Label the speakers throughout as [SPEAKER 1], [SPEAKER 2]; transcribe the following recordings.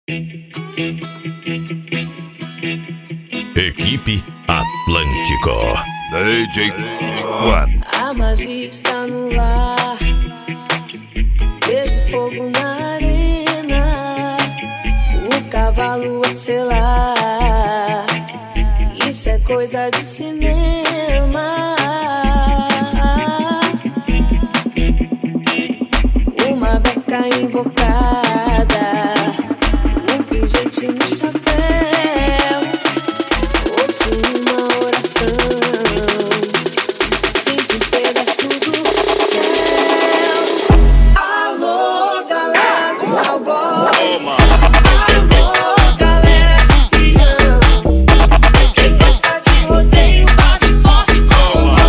[SPEAKER 1] Equipe Atlântico.
[SPEAKER 2] DJ One.
[SPEAKER 3] A magia está no ar. Vejo fogo na arena, o cavalo a selar. Isso é coisa de cinema. Uma beca invocada, um pingente no chapéu. Ouço uma oração, sinto um pedaço do céu. Alô, galera de cowboy. Alô, galera de peão. Quem gosta de rodeio bate forte com o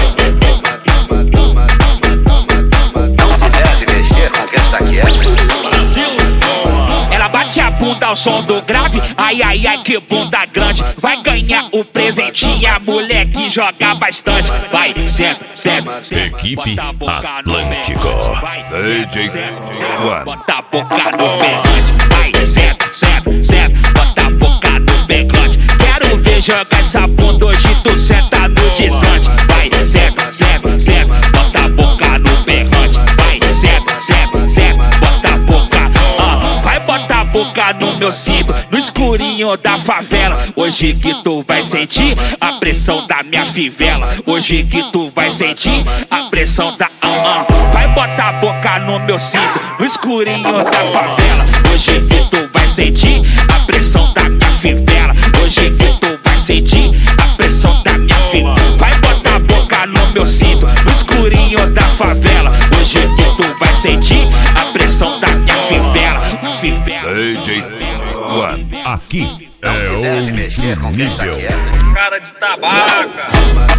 [SPEAKER 4] Não se deve mexer com quem está quieto.
[SPEAKER 5] Brasil. Ela bate a bunda ao som do grave. Ai, ai, ai, que bunda grande. Vai ganhar o presentinho, a mulher que joga bastante. Vai, senta, senta, senta.
[SPEAKER 1] Equipe
[SPEAKER 5] Bota a boca no
[SPEAKER 1] Atlântico.
[SPEAKER 5] berrante. Vai,
[SPEAKER 2] DJ
[SPEAKER 5] senta, senta,
[SPEAKER 2] One.
[SPEAKER 5] bota a boca no berrante. Vai, senta, senta, senta. Bota a boca no berrante. Quero ver jogar essa bunda hoje, tu senta no desante. Vai, senta, senta, senta. Bota a boca no berrante. Vai, senta, senta, senta. Bota a boca, vai botar a boca no meu cinto, no escurinho da favela. Hoje que tu vai sentir a pressão da minha fivela. Hoje que tu vai sentir a pressão da vai botar a boca no meu cinto, no escurinho da favela. Hoje que tu vai sentir a pressão da minha fivela. Hoje que tu vai sentir a pressão da minha fivela. Vai botar a boca no meu cinto, no escurinho da favela. Hoje que tu vai sentir a pressão da minha fivela.
[SPEAKER 2] DJ One.
[SPEAKER 1] Aqui
[SPEAKER 4] Não se deve
[SPEAKER 1] é
[SPEAKER 4] mexer com
[SPEAKER 1] outro
[SPEAKER 4] quem está
[SPEAKER 1] nível.
[SPEAKER 4] quieto.
[SPEAKER 5] Cara de tabaca.